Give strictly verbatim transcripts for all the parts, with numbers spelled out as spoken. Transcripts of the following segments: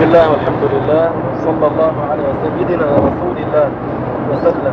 الله والحمد لله وصلى الله على سيدنا رسول الله وسلم.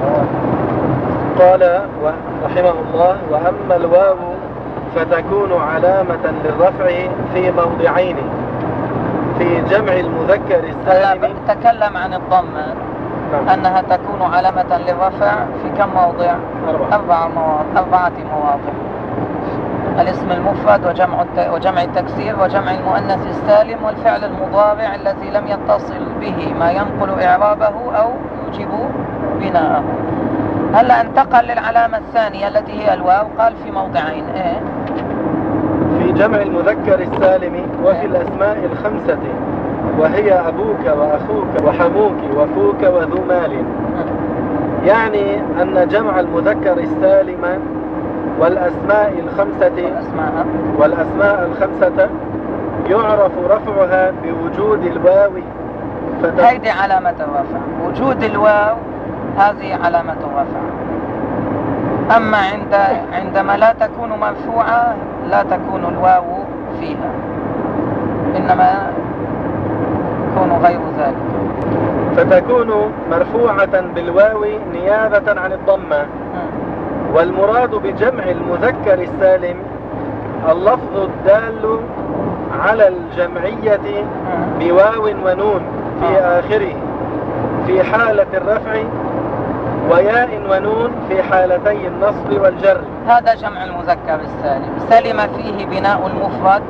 قال رحمه الله: وأما الواو فتكون علامة للرفع في موضعين في جمع المذكر السالم. تكلم عن الضمة. نعم. أنها تكون علامة للرفع في كم موضع؟ أربعة أربعة مواضع أربعة مواضع: الاسم المفرد وجمع وجمع التكسير وجمع المؤنث السالم والفعل المضارع الذي لم يتصل به ما ينقل إعرابه أو يوجب بناءه. هلا انتقل للعلامة الثانية التي هي الواو، قال في موضعين. إيه؟ في جمع المذكر السالم وفي الأسماء الخمسة، وهي أبوك وأخوك وحموك وفوك وذو مال. يعني أن جمع المذكر السالم والأسماء الخمسة والأسماء, والأسماء الخمسة يعرف رفعها بوجود الواو. هذه علامة الرفع، وجود الواو هذه علامة الرفع. أما عند عندما لا تكون مرفوعة لا تكون الواو فيها، إنما تكون غير ذلك، فتكون مرفوعة بالواو نيابة عن الضمة. والمراد بجمع المذكر السالم اللفظ الدال على الجمعية بواو ونون في آخره في حالة الرفع، وياء ونون في حالتي النصب والجر. هذا جمع المذكر السالم، سلم فيه بناء المفرد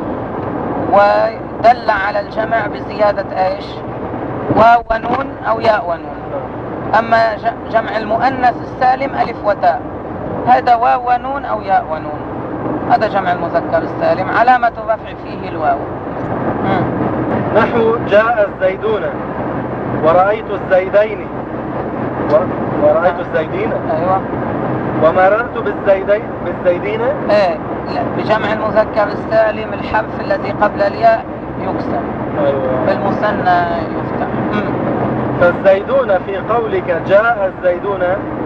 ودل على الجمع بزيادة ايش؟ واو ونون او ياء ونون. اما جمع المؤنث السالم الف وتاء، هذا واو ونون او ياء ونون. هذا جمع المذكر السالم، علامة الرفع فيه الواو. مم. نحو جاء الزيدون ورأيت الزيدين و... ورأيت الزيدين. ايوه. ومررت بالزيدين بالزيدين. ايه، بجمع المذكر السالم الحرف الذي قبل الياء يكسر. ايوه. بالمثنى يفتح. مم. فالزيدون في قولك جاء الزيدون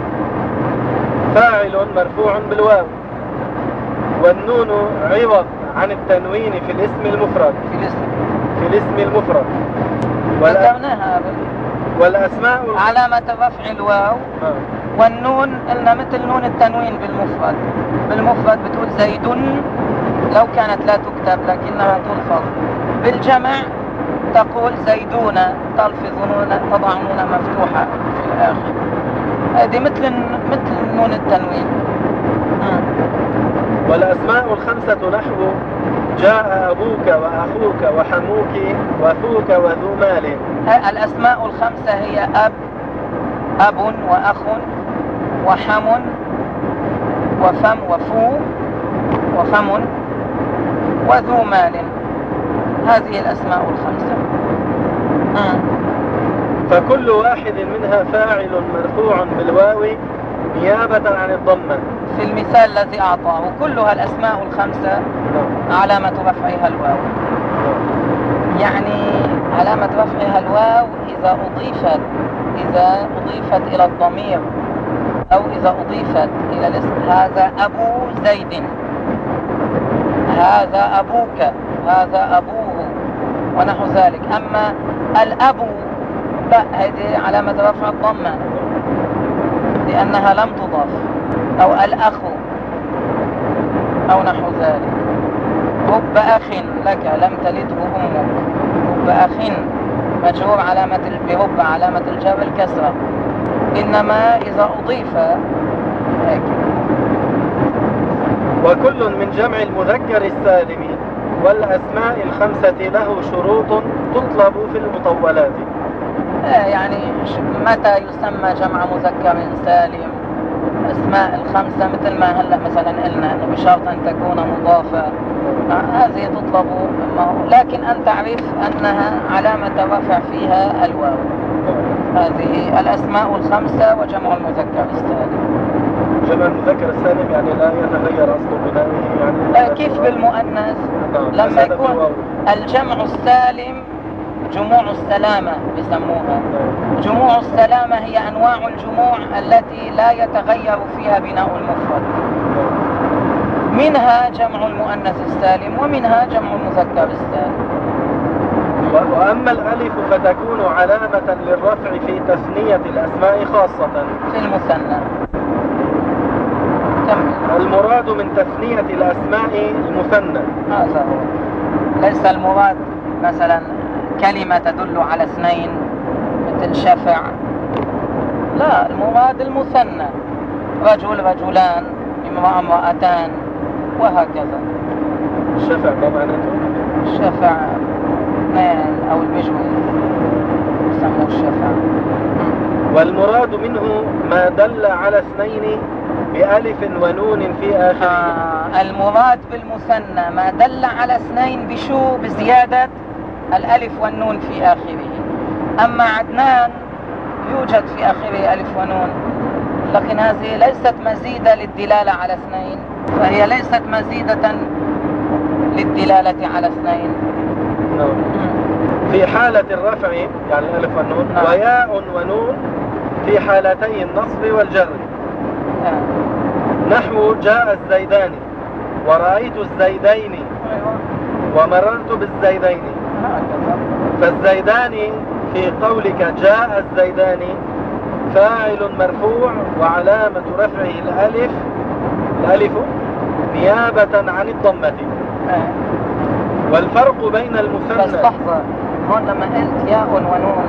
فاعل مرفوع بالواو، والنون عوض عن التنوين في الاسم المفرد في الاسم في الاسم المفرد ذكرناها. والأسماء علامة رفع الواو. آه. والنون قلنا مثل نون التنوين بالمفرد. بالمفرد بتقول زيد لو كانت لا تكتب لكنها تلفظ. بالجمع تقول زيدون، تلفظ نون، تضع نون مفتوحة في الآخر. هذه مثل مثل نون التنوين. م. والأسماء الخمسة نحو جاء أبوك وأخوك وحموك وفوك وذو مال. الأسماء الخمسة هي أب أب وأخ وحم وفم وفو وفم وذو مال. هذه الأسماء الخمسة. م. فكل واحد منها فاعل مرفوع بالواو نيابة عن الضمة في المثال الذي أعطاه. كلها الأسماء الخمسة علامة رفعها الواو. يعني علامة رفعها الواو إذا أضيفت إذا أضيفت إلى الضمير أو إذا أضيفت إلى الاسم. هذا أبو زيد، هذا أبوك، هذا أبوه، ونحو ذلك. أما الأب لا، هذه علامة رفع الضمة لأنها لم تضاف. أو الأخ أو نحو ذلك. رب أخ لك لم تلده أمك، رب أخ مجرور علامة برب علامة الجر الكسرة. إنما إذا أضيف هيك. وكل من جمع المذكر السالم والأسماء الخمسة له شروط تطلب في المطولات. يعني متى يسمى جمع مذكر سالم؟ الأسماء الخمسة مثل ما هلأ مثلا قلنا أنه بشرط أن تكون مضافة، هذه تطلب. لكن أن تعرف أنها علامة رفع فيها الواو. هذه الأسماء الخمسة وجمع المذكر السالم. جمع المذكر السالم يعني لا يتغير أصل بنائه. يعني كيف بالمؤنث لما يكون الجمع السالم جموع السلامة بيسموها. جموع السلامة هي أنواع الجموع التي لا يتغير فيها بناء المفرد. منها جمع المؤنث السالم ومنها جمع المذكر السالم. وأما الألف فتكون علامة للرفع في تثنية الأسماء خاصة. في المثنى. كم؟ المراد من تثنية الأسماء المثنى. هذا هو. ليس المراد مثلا كلمة تدل على اثنين مثل شفع، لا، المراد المثنى، رجل رجلان، امرأة امرأتان، وهكذا. الشفع ما معناته؟ الشفع اثنين أو المجوي يسموه الشفع. والمراد منه ما دل على اثنين بألف ونون في آخره. آه المراد بالمثنى ما دل على اثنين بشو؟ بزيادة الألف والنون في آخره. أما عدنان يوجد في آخره ألف ونون، لكن هذه ليست مزيدة للدلالة على اثنين، فهي ليست مزيدة للدلالة على اثنين. نعم. في حالة الرفع يعني الألف والنون. نعم. وياء ونون في حالتي النصب والجر. نعم. نحو جاء الزيدان ورأيت الزيدين. أيوة. ومررت بالزيدين. هكذا. فالزيدان في قولك جاء الزيدان فاعل مرفوع وعلامة رفعه الألف الألف نيابة عن الضمة. أيوة. والفرق بين المثنى. بس لحظة، هون لما قلت ياء ونون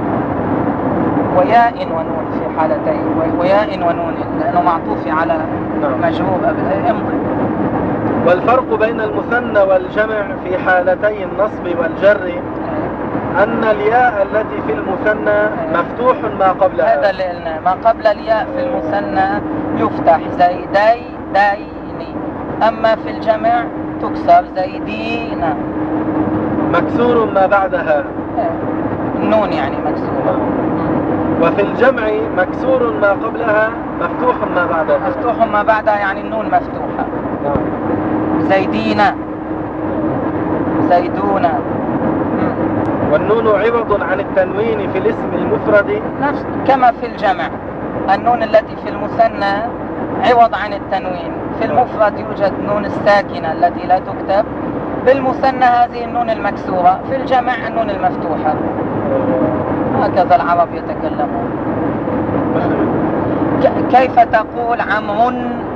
وياء ونون في حالتين وياء ونون لأنه معطوف على مجرور قبل امضي. والفرق بين المثنى والجمع في حالتي النصب والجر أن الياء التي في المثنى مفتوح ما قبلها. هذا اللي قلنا، ما قبل الياء في المثنى يفتح زي داي دايني، أما في الجمع تكسر زي دينا. مكسور ما بعدها. النون يعني مكسورة. وفي الجمع مكسور ما قبلها مفتوح ما بعدها. مفتوح ما بعدها يعني النون مفتوحة. زيدينا زيدونا. والنون عوض عن التنوين في الاسم المفرد نفس كما في الجمع. النون التي في المثنى عوض عن التنوين، في المفرد يوجد نون الساكنة التي لا تكتب، بالمثنى هذه النون المكسورة، في الجمع النون المفتوحة. هكذا العرب يتكلمون. كيف تقول عمرو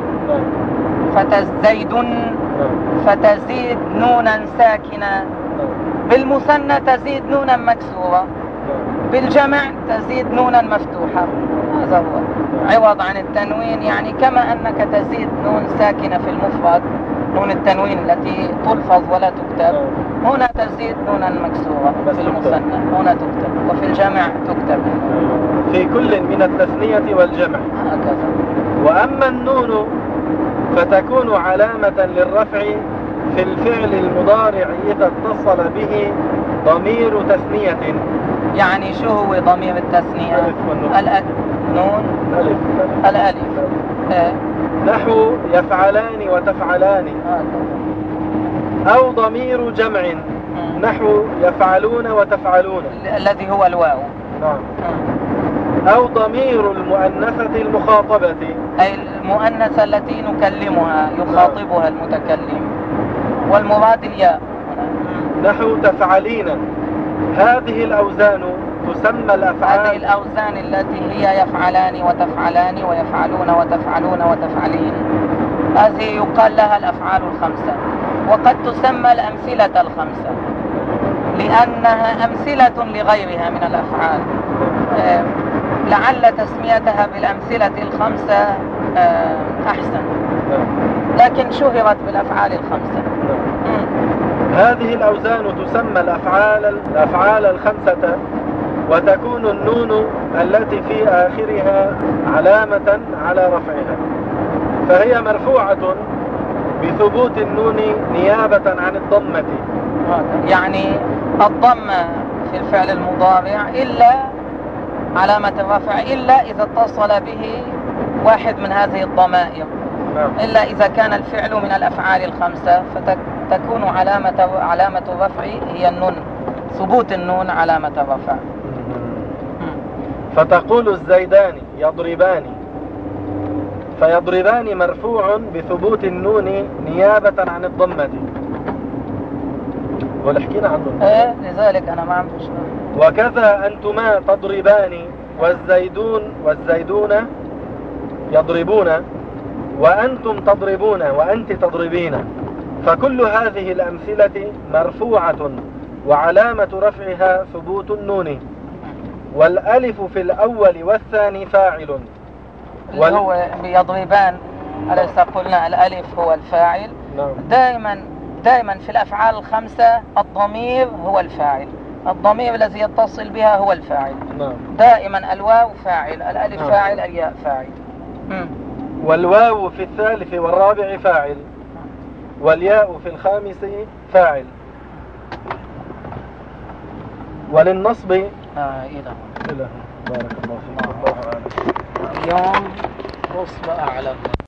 فتزيد فتزيد نونا ساكنة، بالمثنى تزيد نونا مكسورة، بالجمع تزيد نونا مفتوحة. هذا هو عوض عن التنوين، يعني كما أنك تزيد نون ساكنة في المفرد، نون التنوين التي تلفظ ولا تكتب، هنا تزيد نونا مكسورة في المثنى، هنا تكتب، وفي الجمع تكتب في كل من التثنية والجمع. هكذا. وأما النون فتكون علامة للرفع في الفعل المضارع إذا اتصل به ضمير تثنية. يعني شو هو ضمير التثنية؟ الألف نون الألف الألف. اه. نحو يفعلان وتفعلان. هكذا. أو ضمير جمع نحو يفعلون وتفعلون الذي هو الواو. نعم. أو ضمير المؤنثة المخاطبة، أي المؤنثة التي نكلمها يخاطبها المتكلم، والمراد الياء. نحو تفعلين. هذه الأوزان تسمى الأفعال. هذه الأوزان التي هي يفعلان وتفعلان ويفعلون وتفعلون وتفعلين، هذه يقال لها الأفعال الخمسة، وقد تسمى الأمثلة الخمسة لأنها أمثلة لغيرها من الأفعال. لعل تسميتها بالأمثلة الخمسة أحسن، لكن شهرت بالأفعال الخمسة. هذه الأوزان تسمى الأفعال الأفعال الخمسة، وتكون النون التي في آخرها علامة على رفعها، فهي مرفوعة بثبوت النون نيابة عن الضمة. يعني الضمة في الفعل المضارع إلا علامة الرفع إلا إذا اتصل به واحد من هذه الضمائر، إلا إذا كان الفعل من الأفعال الخمسة فتكون علامة علامة الرفع هي النون، ثبوت النون علامة الرفع. فتقول الزيدان يضربان، فيضربان مرفوع بثبوت النون نيابة عن الضمة. والحكينا عنه. ايه لذلك انا ما عم بشرح. وكذا أنتما تضربان والزيدون والزيدون يضربون وأنتم تضربون وأنت تضربين، فكل هذه الأمثلة مرفوعة وعلامة رفعها ثبوت النون، والألف في الأول والثاني فاعل. وال... هو بيضربان، أليس قلنا الألف هو الفاعل؟ نعم. دائما دائما في الأفعال الخمسة الضمير هو الفاعل، الضمير الذي يتصل بها هو الفاعل. نعم. دائما الواو فاعل، الألف نعم. فاعل، الياء فاعل. مم. والواو في الثالث والرابع فاعل، والياء في الخامس فاعل. وللنصب آه إله إله بارك الله فيك. الله أعلم. اليوم نصب أعلم.